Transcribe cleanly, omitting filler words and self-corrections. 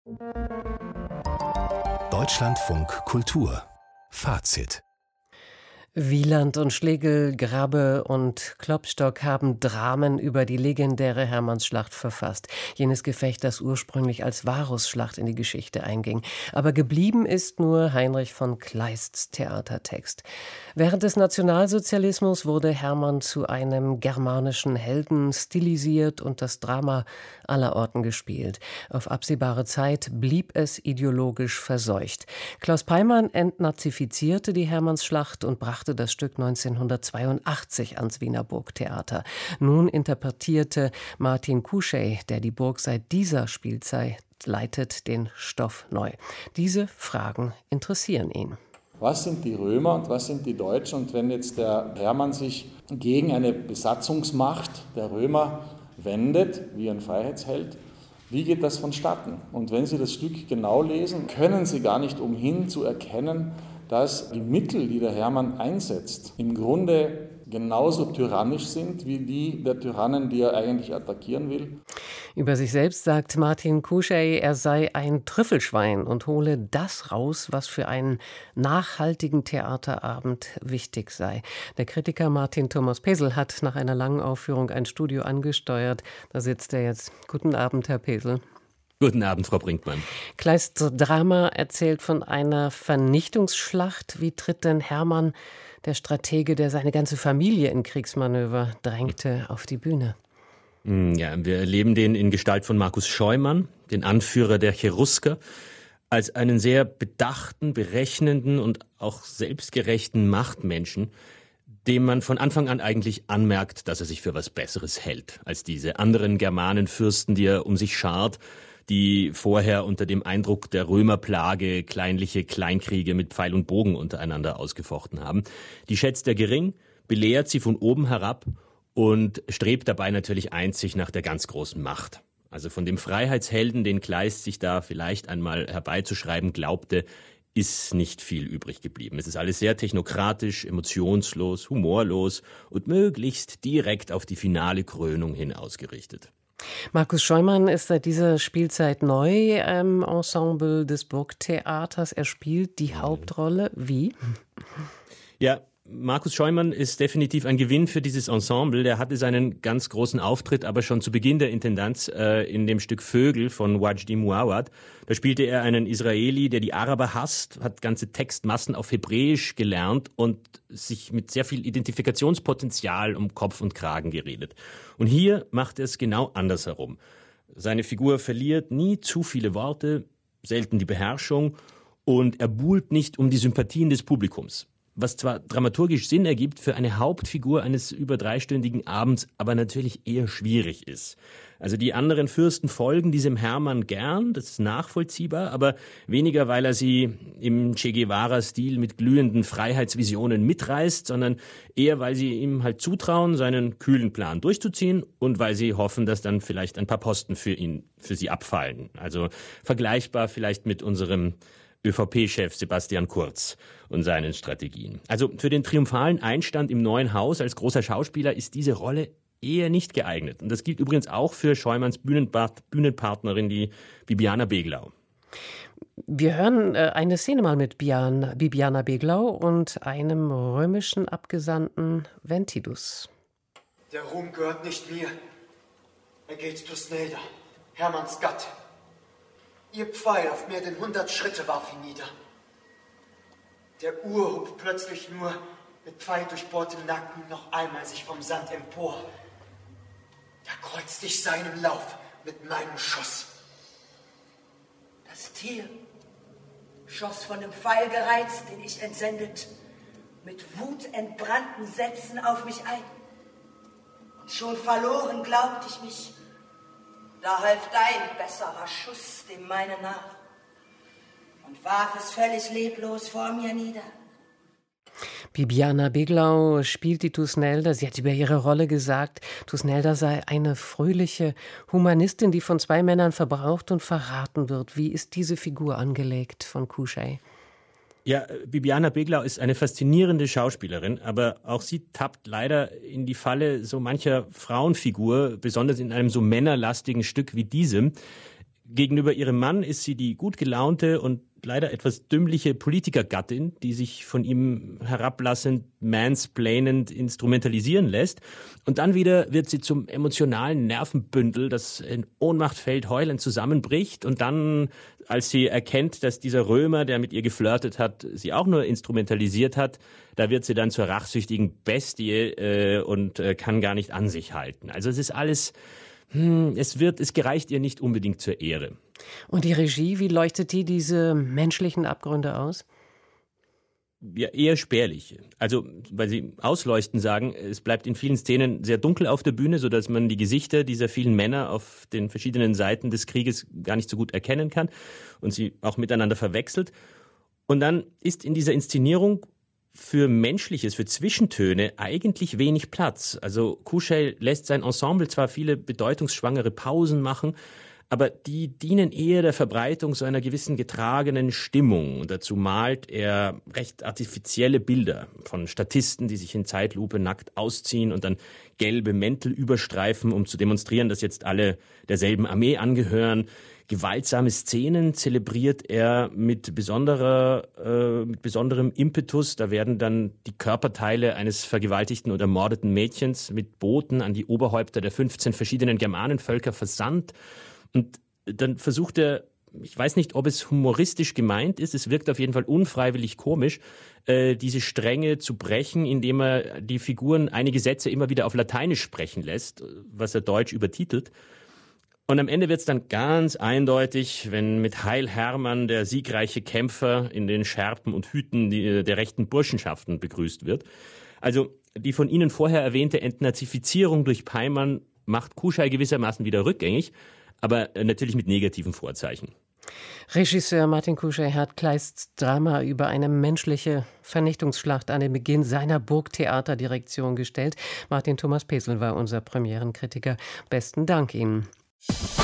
Deutschlandfunk Kultur Fazit. Wieland und Schlegel, Grabbe und Klopstock haben Dramen über die legendäre Hermannsschlacht verfasst. Jenes Gefecht, das ursprünglich als Varusschlacht in die Geschichte einging. Aber geblieben ist nur Heinrich von Kleists Theatertext. Während des Nationalsozialismus wurde Hermann zu einem germanischen Helden stilisiert und das Drama allerorten gespielt. Auf absehbare Zeit blieb es ideologisch verseucht. Klaus Peimann entnazifizierte die Hermannsschlacht und brachte das Stück 1982 ans Wiener Burgtheater. Nun interpretierte Martin Kuschey, der die Burg seit dieser Spielzeit leitet, den Stoff neu. Diese Fragen interessieren ihn. Was sind die Römer und was sind die Deutschen? Und wenn jetzt der Hermann sich gegen eine Besatzungsmacht der Römer wendet, wie ein Freiheitsheld, wie geht das vonstatten? Und wenn Sie das Stück genau lesen, können Sie gar nicht umhin zu erkennen, dass die Mittel, die der Hermann einsetzt, im Grunde genauso tyrannisch sind wie die der Tyrannen, die er eigentlich attackieren will. Über sich selbst sagt Martin Kuschey, er sei ein Trüffelschwein und hole das raus, was für einen nachhaltigen Theaterabend wichtig sei. Der Kritiker Martin Thomas Pesel hat nach einer langen Aufführung ein Studio angesteuert. Da sitzt er jetzt. Guten Abend, Herr Pesel. Guten Abend, Frau Brinkmann. Kleists Drama erzählt von einer Vernichtungsschlacht. Wie tritt denn Hermann, der Stratege, der seine ganze Familie in Kriegsmanöver drängte, auf die Bühne? Ja, wir erleben den in Gestalt von Markus Scheumann, den Anführer der Cherusker, als einen sehr bedachten, berechnenden und auch selbstgerechten Machtmenschen, dem man von Anfang an eigentlich anmerkt, dass er sich für was Besseres hält als diese anderen Germanenfürsten, die er um sich schart, die vorher unter dem Eindruck der Römerplage kleinliche Kleinkriege mit Pfeil und Bogen untereinander ausgefochten haben. Die schätzt er gering, belehrt sie von oben herab und strebt dabei natürlich einzig nach der ganz großen Macht. Also von dem Freiheitshelden, den Kleist sich da vielleicht einmal herbeizuschreiben glaubte, ist nicht viel übrig geblieben. Es ist alles sehr technokratisch, emotionslos, humorlos und möglichst direkt auf die finale Krönung hin ausgerichtet. Markus Scheumann ist seit dieser Spielzeit neu im Ensemble des Burgtheaters. Er spielt die Hauptrolle. Wie? Ja, Markus Scheumann ist definitiv ein Gewinn für dieses Ensemble. Der hatte seinen ganz großen Auftritt aber schon zu Beginn der Intendanz in dem Stück Vögel von Wajdi Mouawad. Da spielte er einen Israeli, der die Araber hasst, hat ganze Textmassen auf Hebräisch gelernt und sich mit sehr viel Identifikationspotenzial um Kopf und Kragen geredet. Und hier macht er es genau andersherum. Seine Figur verliert nie zu viele Worte, selten die Beherrschung und er buhlt nicht um die Sympathien des Publikums. Was zwar dramaturgisch Sinn ergibt für eine Hauptfigur eines über 3-stündigen Abends, aber natürlich eher schwierig ist. Also die anderen Fürsten folgen diesem Hermann gern, das ist nachvollziehbar, aber weniger, weil er sie im Che Guevara-Stil mit glühenden Freiheitsvisionen mitreißt, sondern eher, weil sie ihm halt zutrauen, seinen kühlen Plan durchzuziehen und weil sie hoffen, dass dann vielleicht ein paar Posten für sie abfallen. Also vergleichbar vielleicht mit unserem ÖVP-Chef Sebastian Kurz und seinen Strategien. Also für den triumphalen Einstand im neuen Haus als großer Schauspieler ist diese Rolle eher nicht geeignet. Und das gilt übrigens auch für Scheumanns Bühnenpartnerin, die Bibiana Beglau. Wir hören eine Szene mal mit Bibiana Beglau und einem römischen Abgesandten Ventidus. Der Ruhm gehört nicht mir. Er geht Thusnelda, Hermanns Gatte. Ihr Pfeil auf mehr denn 100 Schritte warf ihn nieder. Der Uhr hob plötzlich nur mit pfeildurchbohrtem Nacken noch einmal sich vom Sand empor. Da kreuzte ich seinen Lauf mit meinem Schuss. Das Tier schoss von dem Pfeil gereizt, den ich entsendet, mit wutentbrannten Sätzen auf mich ein. Und schon verloren glaubt ich mich. Da half dein besserer Schuss dem meinen nach und warf es völlig leblos vor mir nieder. Bibiana Beglau spielt die Thusnelda. Sie hat über ihre Rolle gesagt, Thusnelda sei eine fröhliche Humanistin, die von 2 Männern verbraucht und verraten wird. Wie ist diese Figur angelegt von Kuschey? Ja, Bibiana Beglau ist eine faszinierende Schauspielerin, aber auch sie tappt leider in die Falle so mancher Frauenfigur, besonders in einem so männerlastigen Stück wie diesem. Gegenüber ihrem Mann ist sie die gut gelaunte und leider etwas dümmliche Politikergattin, die sich von ihm herablassend, mansplainend instrumentalisieren lässt. Und dann wieder wird sie zum emotionalen Nervenbündel, das in Ohnmacht fällt, heulend zusammenbricht. Und dann, als sie erkennt, dass dieser Römer, der mit ihr geflirtet hat, sie auch nur instrumentalisiert hat, da wird sie dann zur rachsüchtigen Bestie und kann gar nicht an sich halten. Also es ist alles... Es gereicht ihr nicht unbedingt zur Ehre. Und die Regie, wie leuchtet die diese menschlichen Abgründe aus? Ja, eher spärlich. Also, weil Sie ausleuchten sagen, es bleibt in vielen Szenen sehr dunkel auf der Bühne, sodass man die Gesichter dieser vielen Männer auf den verschiedenen Seiten des Krieges gar nicht so gut erkennen kann und sie auch miteinander verwechselt. Und dann ist in dieser Inszenierung für Menschliches, für Zwischentöne eigentlich wenig Platz. Also Kuschel lässt sein Ensemble zwar viele bedeutungsschwangere Pausen machen, aber die dienen eher der Verbreitung so einer gewissen getragenen Stimmung. Und dazu malt er recht artifizielle Bilder von Statisten, die sich in Zeitlupe nackt ausziehen und dann gelbe Mäntel überstreifen, um zu demonstrieren, dass jetzt alle derselben Armee angehören. Gewaltsame Szenen zelebriert er mit besonderem Impetus. Da werden dann die Körperteile eines vergewaltigten oder ermordeten Mädchens mit Booten an die Oberhäupter der 15 verschiedenen Germanenvölker versandt. Und dann versucht er, ich weiß nicht, ob es humoristisch gemeint ist, es wirkt auf jeden Fall unfreiwillig komisch, diese Stränge zu brechen, indem er die Figuren einige Sätze immer wieder auf Lateinisch sprechen lässt, was er deutsch übertitelt. Und am Ende wird es dann ganz eindeutig, wenn mit Heil Hermann der siegreiche Kämpfer in den Schärpen und Hüten der rechten Burschenschaften begrüßt wird. Also die von Ihnen vorher erwähnte Entnazifizierung durch Peimann macht Kuschel gewissermaßen wieder rückgängig, aber natürlich mit negativen Vorzeichen. Regisseur Martin Kuschel hat Kleists Drama über eine menschliche Vernichtungsschlacht an den Beginn seiner Burgtheaterdirektion gestellt. Martin Thomas Pesel war unser Premierenkritiker. Besten Dank Ihnen.